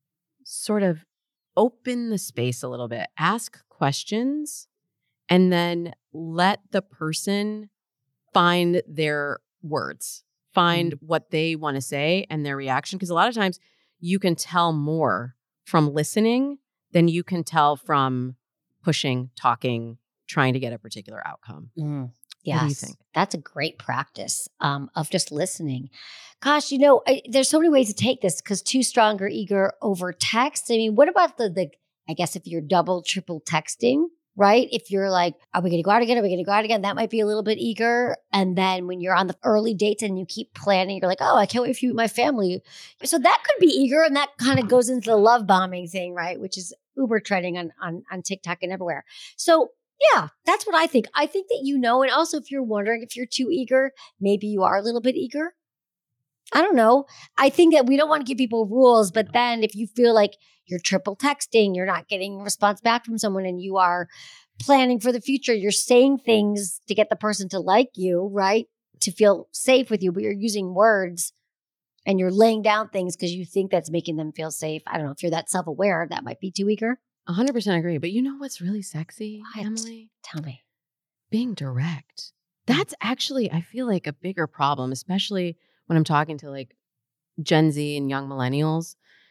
[SPEAKER 1] sort of open the space a little bit, ask questions, and then let the person find their words. Find what they want to say and their reaction. Because a lot of times you can tell more from listening than you can tell from pushing, talking, trying to get a particular outcome.
[SPEAKER 2] Yes.
[SPEAKER 1] What do you think?
[SPEAKER 2] That's a great practice of just listening. Gosh, there's so many ways to take this because too strong or eager over text. I mean, what about the I guess if you're double, triple texting? Right? If you're like, are we going to go out again? Are we going to go out again? That might be a little bit eager. And then when you're on the early dates and you keep planning, you're like, oh, I can't wait for you, my family. So that could be eager. And that kind of goes into the love bombing thing, right? Which is uber trending on TikTok and everywhere. So yeah, that's what I think. I think that and also if you're wondering if you're too eager, maybe you are a little bit eager. I don't know. I think that we don't want to give people rules, but then if you feel like you're triple texting, you're not getting a response back from someone and you are planning for the future, you're saying things to get the person to like you, right? To feel safe with you, but you're using words and you're laying down things because you think that's making them feel safe. I don't know if you're that self-aware, that might be too eager.
[SPEAKER 1] 100% agree. But you know what's really sexy, Emily?
[SPEAKER 2] Tell me.
[SPEAKER 1] Being direct. That's actually, I feel like, a bigger problem, especially when I'm talking to like Gen Z and young millennials.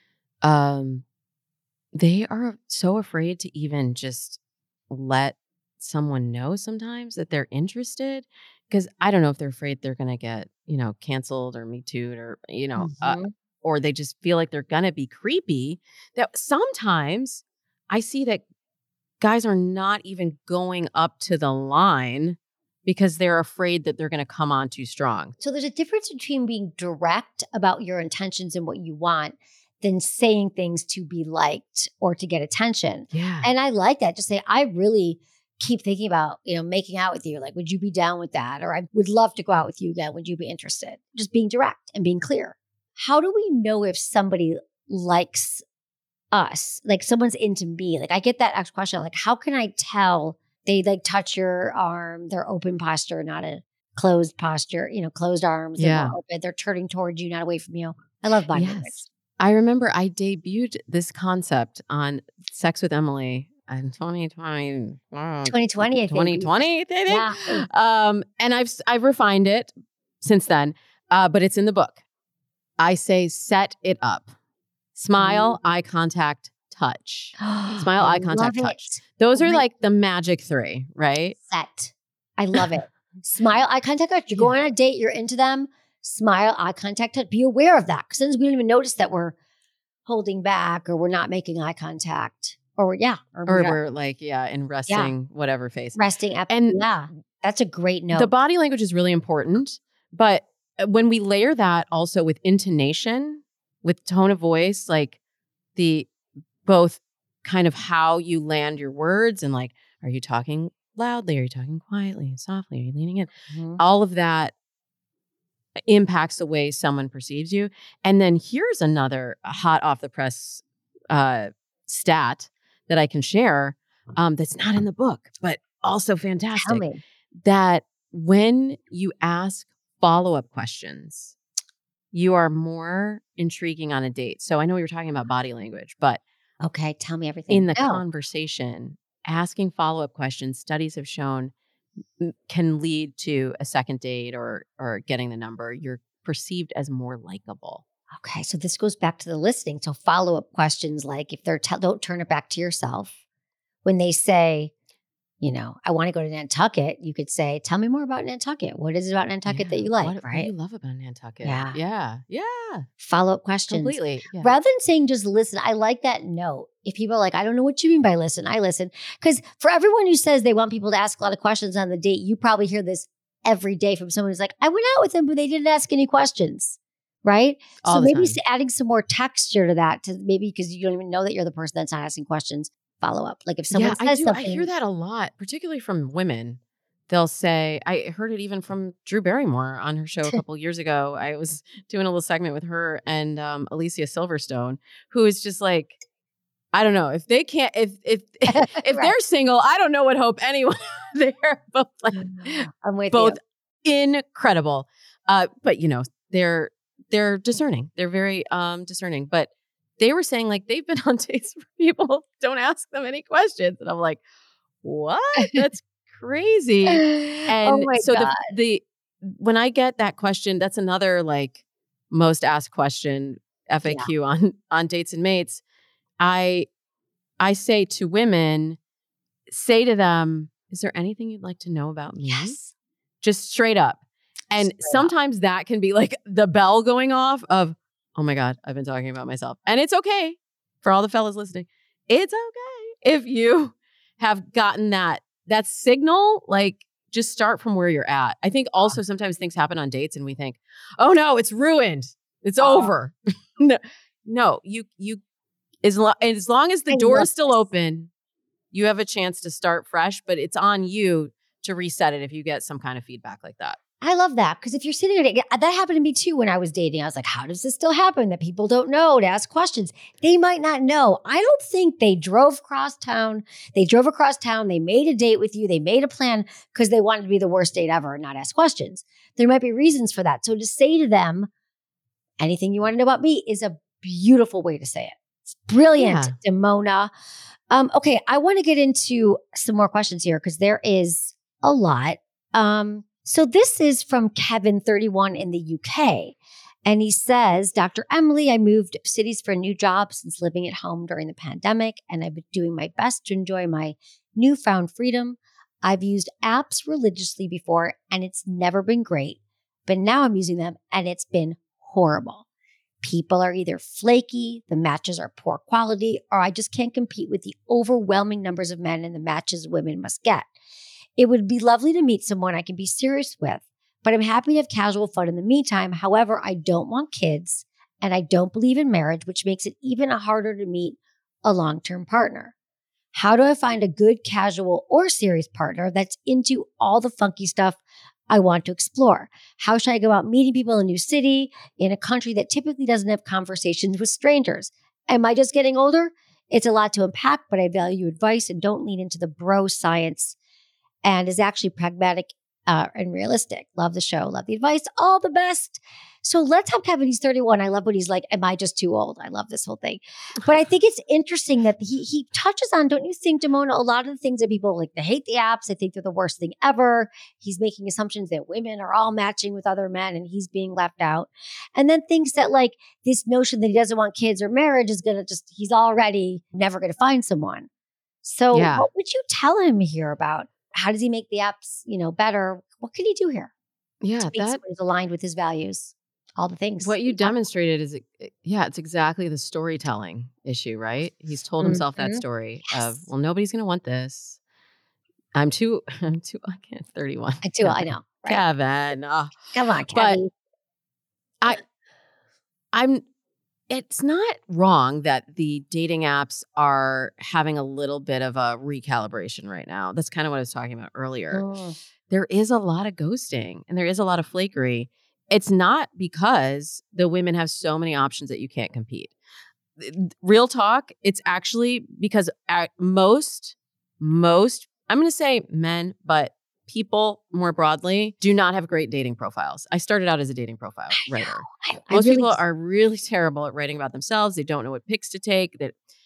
[SPEAKER 1] they are so afraid to even just let someone know sometimes that they're interested. Because I don't know if they're afraid they're going to get, canceled or Me Too'd or, or they just feel like they're going to be creepy. That sometimes I see that guys are not even going up to the line because they're afraid that they're going to come on too strong.
[SPEAKER 2] So there's a difference between being direct about your intentions and what you want than saying things to be liked or to get attention.
[SPEAKER 1] Yeah.
[SPEAKER 2] And I like that. Just say, I really keep thinking about, making out with you. Like, would you be down with that? Or I would love to go out with you again. Would you be interested? Just being direct and being clear. How do we know if somebody likes us? Like someone's into me. Like I get that next question. Like, how can I tell they like touch your arm, their open posture, not a closed posture, closed arms.
[SPEAKER 1] Yeah.
[SPEAKER 2] They're open. They're turning towards you, not away from you. I love body language.
[SPEAKER 1] I remember I debuted this concept on Sex with Emily in 2020.
[SPEAKER 2] 2020, I think.
[SPEAKER 1] 2020, I think.
[SPEAKER 2] Yeah.
[SPEAKER 1] And I've refined it since then, but it's in the book. I say set it up. Smile, eye contact, touch. Smile, eye contact, touch. Those are like the magic three, right?
[SPEAKER 2] Set. I love it. Smile, eye contact, touch. You're going on a date, you're into them. Smile, eye contact, touch. Be aware of that. Because sometimes we don't even notice that we're holding back or we're not making eye contact. Or we're
[SPEAKER 1] like, in resting, whatever face.
[SPEAKER 2] Resting. And that's a great note.
[SPEAKER 1] The body language is really important. But when we layer that also with intonation, with tone of voice, like both kind of how you land your words and like, are you talking loudly? Are you talking quietly, softly? Are you leaning in? Mm-hmm. All of that impacts the way someone perceives you. And then here's another hot off the press stat that I can share that's not in the book, but also fantastic.
[SPEAKER 2] Tell me.
[SPEAKER 1] That when you ask follow-up questions, you are more intriguing on a date. So I know you're talking about body language, but
[SPEAKER 2] okay, tell me everything.
[SPEAKER 1] In the conversation, asking follow-up questions, studies have shown can lead to a second date or getting the number. You're perceived as more likable.
[SPEAKER 2] Okay, so this goes back to the listening. So follow-up questions like if they're don't turn it back to yourself. When they say, I want to go to Nantucket, you could say, tell me more about Nantucket. What is it about Nantucket that you like, right?
[SPEAKER 1] What do you love about Nantucket?
[SPEAKER 2] Yeah.
[SPEAKER 1] Yeah.
[SPEAKER 2] Follow-up questions.
[SPEAKER 1] Completely. Yeah.
[SPEAKER 2] Rather than saying just listen, I like that note. If people are like, I don't know what you mean by listen, I listen. Because for everyone who says they want people to ask a lot of questions on the date, you probably hear this every day from someone who's like, I went out with them, but they didn't ask any questions. Right?
[SPEAKER 1] All
[SPEAKER 2] so
[SPEAKER 1] the
[SPEAKER 2] maybe
[SPEAKER 1] time.
[SPEAKER 2] adding some more texture to that, to maybe because you don't even know that you're the person that's not asking questions. Follow up. Like if someone says something.
[SPEAKER 1] I hear that a lot, particularly from women. They'll say, I heard it even from Drew Barrymore on her show a couple years ago. I was doing a little segment with her and Alicia Silverstone, who is just like, I don't know if they can't, if right. They're single, I don't know what hope anyone. They're both like,
[SPEAKER 2] I'm with
[SPEAKER 1] both
[SPEAKER 2] you.
[SPEAKER 1] Incredible, but they're discerning. They're very discerning, but. They were saying like they've been on dates where people don't ask them any questions. And I'm like, what? That's crazy. And so
[SPEAKER 2] God.
[SPEAKER 1] when I get that question, that's another like most asked question FAQ on Dates and Mates. I say to women, say to them, is there anything you'd like to know about me?
[SPEAKER 2] Yes.
[SPEAKER 1] Just straight up. And sometimes that can be like the bell going off of, oh my God, I've been talking about myself. And it's okay for all the fellas listening. It's okay if you have gotten that signal, like just start from where you're at. I think also sometimes things happen on dates and we think, oh no, it's ruined. It's over. No, you as long as the door is still open, you have a chance to start fresh, but it's on you to reset it if you get some kind of feedback like that.
[SPEAKER 2] I love that because if you're sitting there, that happened to me too when I was dating. I was like, how does this still happen that people don't know to ask questions? They might not know. I don't think they drove across town. They made a date with you. They made a plan because they wanted to be the worst date ever and not ask questions. There might be reasons for that. So to say to them, anything you want to know about me is a beautiful way to say it. It's brilliant, Damona. Okay, I want to get into some more questions here because there is a lot. So this is from Kevin, 31 in the UK. And he says, Dr. Emily, I moved cities for a new job since living at home during the pandemic, and I've been doing my best to enjoy my newfound freedom. I've used apps religiously before, and it's never been great. But now I'm using them, and it's been horrible. People are either flaky, the matches are poor quality, or I just can't compete with the overwhelming numbers of men in the matches women must get. It would be lovely to meet someone I can be serious with, but I'm happy to have casual fun in the meantime. However, I don't want kids and I don't believe in marriage, which makes it even harder to meet a long-term partner. How do I find a good casual or serious partner that's into all the funky stuff I want to explore? How should I go out meeting people in a new city, in a country that typically doesn't have conversations with strangers? Am I just getting older? It's a lot to unpack, but I value advice and don't lean into the bro science and is actually pragmatic and realistic. Love the show. Love the advice. All the best. So let's have Kevin. He's 31. I love when he's like, am I just too old? I love this whole thing. But I think it's interesting that he touches on, don't you think, Damona, a lot of the things that people like, they hate the apps. They think they're the worst thing ever. He's making assumptions that women are all matching with other men and he's being left out. And then thinks that like this notion that he doesn't want kids or marriage is going to he's already never going to find someone. So what would you tell him here about? How does he make the apps, better? What can he do here?
[SPEAKER 1] Yeah,
[SPEAKER 2] that is aligned with his values. All the things.
[SPEAKER 1] What you demonstrated is, it's exactly the storytelling issue, right? He's told himself that story of, well, nobody's going to want this. I can't, 31.
[SPEAKER 2] I know. Right?
[SPEAKER 1] Kevin.
[SPEAKER 2] Come on, Kevin.
[SPEAKER 1] But it's not wrong that the dating apps are having a little bit of a recalibration right now. That's kind of what I was talking about earlier. There is a lot of ghosting and there is a lot of flakery. It's not because the women have so many options that you can't compete. Real talk, it's actually because at most, I'm going to say men, but people more broadly do not have great dating profiles. I started out as a dating profile writer. Most people are really terrible at writing about themselves. They don't know what pics to take.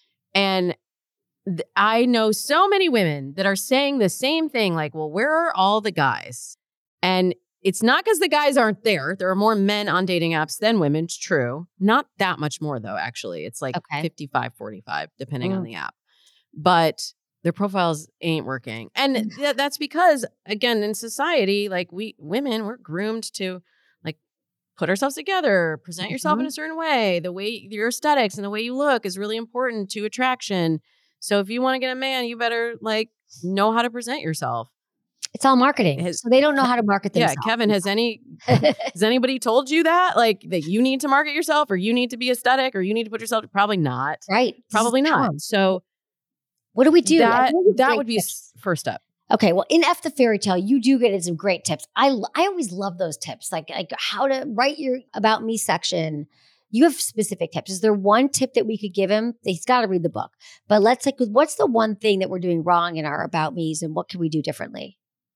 [SPEAKER 1] I know so many women that are saying the same thing, like, well, where are all the guys? And it's not because the guys aren't there. There are more men on dating apps than women. It's true. Not that much more, though, actually. It's like 55, 45, depending on the app. But their profiles ain't working. And that's because, again, in society, like women, we're groomed to like put ourselves together, present yourself in a certain way. The way your aesthetics and the way you look is really important to attraction. So if you want to get a man, you better like know how to present yourself.
[SPEAKER 2] It's all marketing. So they don't know how to market themselves.
[SPEAKER 1] Yeah, Kevin, has anybody told you that? Like that you need to market yourself or you need to be aesthetic or you need to put yourself? Probably not.
[SPEAKER 2] Right.
[SPEAKER 1] Probably not. So
[SPEAKER 2] what do we do?
[SPEAKER 1] That would be first step.
[SPEAKER 2] Okay. Well, in F the Fairy Tale, you do get some great tips. I always love those tips, like how to write your About Me section. You have specific tips. Is there one tip that we could give him? He's got to read the book. But let's what's the one thing that we're doing wrong in our About Me's and what can we do differently?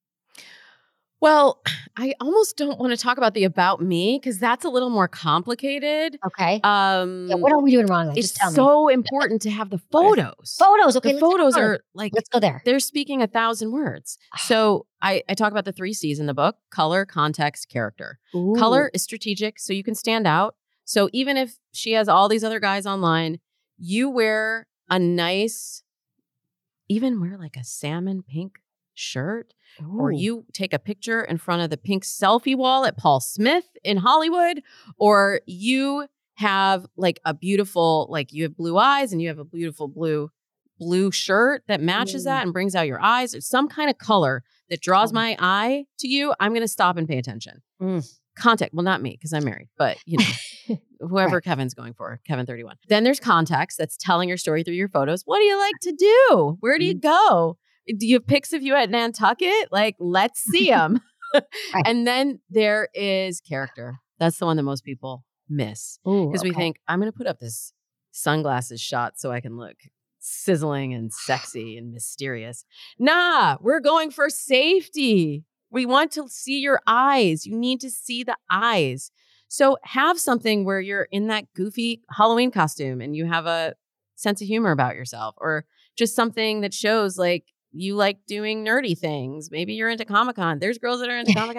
[SPEAKER 1] Well, I almost don't want to talk about the About Me because that's a little more complicated.
[SPEAKER 2] Okay. What are we doing wrong?
[SPEAKER 1] It's so important to have the photos.
[SPEAKER 2] Photos. Okay.
[SPEAKER 1] The photos are like,
[SPEAKER 2] let's go there.
[SPEAKER 1] They're speaking 1,000 words. So I talk about the 3 C's in the book: color, context, character. Ooh. Color is strategic, so you can stand out. So even if she has all these other guys online, you wear even wear like a salmon pink shirt. Ooh. Or you take a picture in front of the pink selfie wall at Paul Smith in Hollywood, or you have like a beautiful, like you have blue eyes and you have a beautiful blue shirt that matches that and brings out your eyes. It's some kind of color that draws my eye to you. I'm going to stop and pay attention. Context. Well, not me because I'm married, but whoever right. Kevin's going for, Kevin 31. Then there's context that's telling your story through your photos. What do you like to do? Where do you go? Do you have pics of you at Nantucket? Like, let's see them. Right. And then there is character. That's the one that most people miss. Because we think, I'm going to put up this sunglasses shot so I can look sizzling and sexy and mysterious. Nah, we're going for safety. We want to see your eyes. You need to see the eyes. So have something where you're in that goofy Halloween costume and you have a sense of humor about yourself, or just something that shows like, you like doing nerdy things. Maybe you're into Comic-Con. There's girls that are into Comic-Con.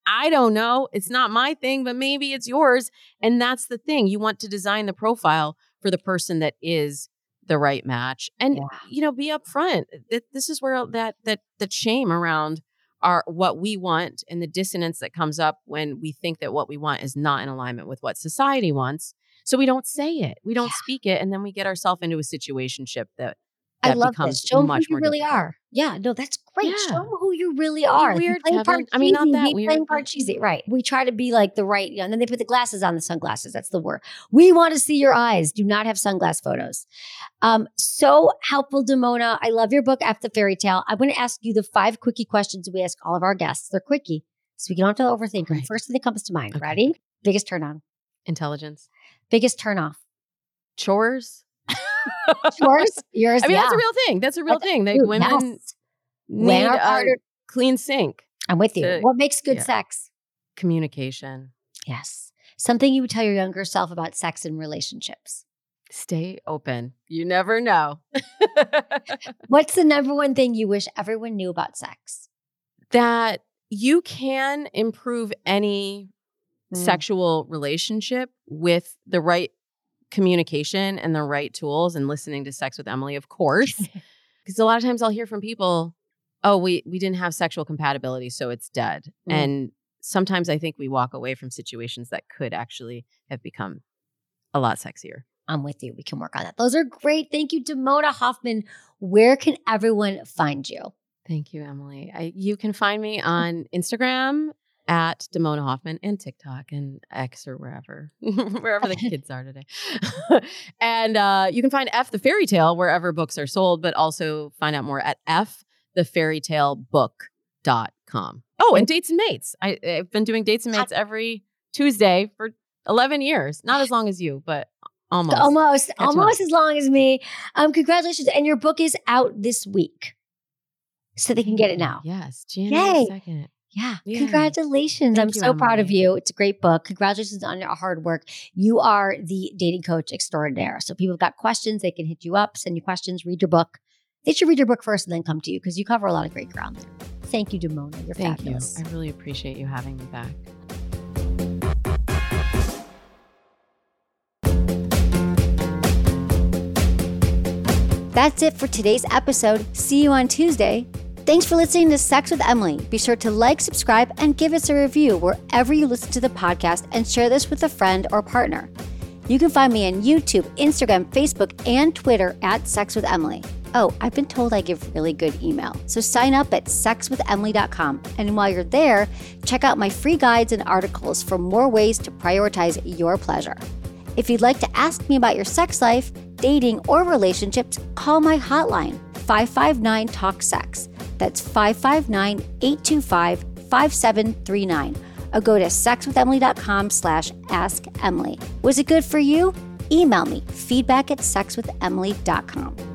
[SPEAKER 1] I don't know. It's not my thing, but maybe it's yours. And that's the thing. You want to design the profile for the person that is the right match, and be upfront. This is where that the shame around what we want and the dissonance that comes up when we think that what we want is not in alignment with what society wants. So we don't say it, we don't speak it, and then we get ourselves into a situationship that
[SPEAKER 2] I love
[SPEAKER 1] becomes
[SPEAKER 2] this. Show them
[SPEAKER 1] much
[SPEAKER 2] who you
[SPEAKER 1] more
[SPEAKER 2] really
[SPEAKER 1] difficult.
[SPEAKER 2] are. Yeah, no, that's great.
[SPEAKER 1] Yeah.
[SPEAKER 2] Show them who you really are.
[SPEAKER 1] Weird,
[SPEAKER 2] Playing part
[SPEAKER 1] Kevin. I mean, not
[SPEAKER 2] cheesy,
[SPEAKER 1] that
[SPEAKER 2] be
[SPEAKER 1] weird.
[SPEAKER 2] playing part cheesy. Right. We try to be like the right, and then they put the glasses on, the sunglasses. That's the word. We want to see your eyes. Do not have sunglass photos. So helpful, Damona. I love your book, F the Fairy Tale. I'm going to ask you the 5 quickie questions we ask all of our guests. They're quickie, so we don't have to overthink them.
[SPEAKER 1] Right.
[SPEAKER 2] First thing that comes to mind.
[SPEAKER 1] Okay.
[SPEAKER 2] Ready? Biggest turn on.
[SPEAKER 1] Intelligence.
[SPEAKER 2] Biggest turn off.
[SPEAKER 1] Chores.
[SPEAKER 2] Yours? Yours,
[SPEAKER 1] I mean,
[SPEAKER 2] yeah.
[SPEAKER 1] that's a real thing. That's a real thing. Like,
[SPEAKER 2] Dude,
[SPEAKER 1] women
[SPEAKER 2] yes.
[SPEAKER 1] need
[SPEAKER 2] Our
[SPEAKER 1] a
[SPEAKER 2] partner-
[SPEAKER 1] clean sink.
[SPEAKER 2] I'm with you. What makes good sex?
[SPEAKER 1] Communication.
[SPEAKER 2] Yes. Something you would tell your younger self about sex and relationships.
[SPEAKER 1] Stay open. You never know.
[SPEAKER 2] What's the number one thing you wish everyone knew about sex?
[SPEAKER 1] That you can improve any sexual relationship with the right communication and the right tools, and listening to Sex with Emily, of course. Because a lot of times I'll hear from people, oh, we didn't have sexual compatibility, so it's dead. And sometimes I think we walk away from situations that could actually have become a lot sexier.
[SPEAKER 2] I'm with you. We can work on that. Those are great. Thank you, Damona Hoffman. Where can everyone find you?
[SPEAKER 1] Thank you, Emily. You can find me on Instagram at Damona Hoffman, and TikTok and X, or wherever the kids are today. And you can find F the Fairy Tale wherever books are sold, but also find out more at fthefairytalebook.com. Oh, and Dates and Mates. I've been doing Dates and Mates every Tuesday for 11 years. Not as long as you, but almost
[SPEAKER 2] as long as me. Congratulations. And your book is out this week, so they can get it now.
[SPEAKER 1] Yes. January 2nd.
[SPEAKER 2] Yeah. Congratulations. I'm so proud of you. It's a great book. Congratulations on your hard work. You are the dating coach extraordinaire. So people have got questions, they can hit you up, send you questions, read your book. They should read your book first and then come to you, because you cover a lot of great ground there. Thank you, Damona. You're fabulous.
[SPEAKER 1] Thank you. I really appreciate you having me back.
[SPEAKER 2] That's it for today's episode. See you on Tuesday. Thanks for listening to Sex with Emily. Be sure to like, subscribe, and give us a review wherever you listen to the podcast, and share this with a friend or partner. You can find me on YouTube, Instagram, Facebook, and Twitter at Sex with Emily. Oh, I've been told I give really good email. So sign up at sexwithemily.com. And while you're there, check out my free guides and articles for more ways to prioritize your pleasure. If you'd like to ask me about your sex life, dating, or relationships, call my hotline, 559-TALK-SEX. That's 559-825-5739. Or go to sexwithemily.com/askemily. Was it good for you? Email me, feedback@sexwithemily.com.